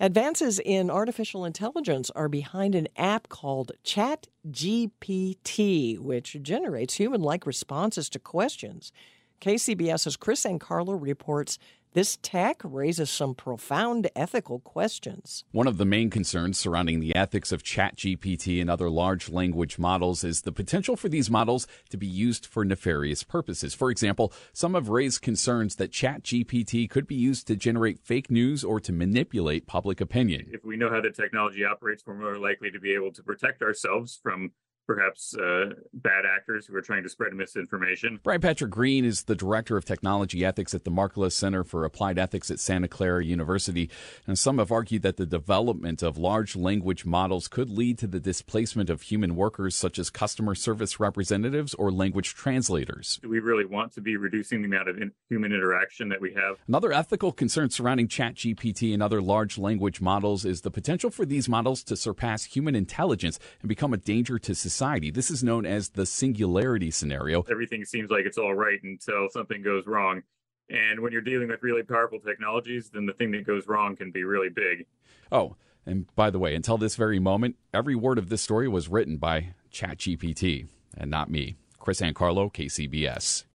Advances in artificial intelligence are behind an app called ChatGPT, which generates human-like responses to questions. KCBS's Chris Ancarlo reports this tech raises some profound ethical questions. One of the main concerns surrounding the ethics of ChatGPT and other large language models is the potential for these models to be used for nefarious purposes. For example, some have raised concerns that ChatGPT could be used to generate fake news or to manipulate public opinion. If we know how the technology operates, we're more likely to be able to protect ourselves from perhaps bad actors who are trying to spread misinformation. Brian Patrick Green is the Director of Technology Ethics at the Markkula Center for Applied Ethics at Santa Clara University. And some have argued that the development of large language models could lead to the displacement of human workers such as customer service representatives or language translators. Do we really want to be reducing the amount of human interaction that we have? Another ethical concern surrounding ChatGPT and other large language models is the potential for these models to surpass human intelligence and become a danger to society. This is known as the singularity scenario. Everything seems like it's all right until something goes wrong. And when you're dealing with really powerful technologies, then the thing that goes wrong can be really big. Oh, and by the way, until this very moment, every word of this story was written by ChatGPT and not me. Chris Ancarlo, KCBS.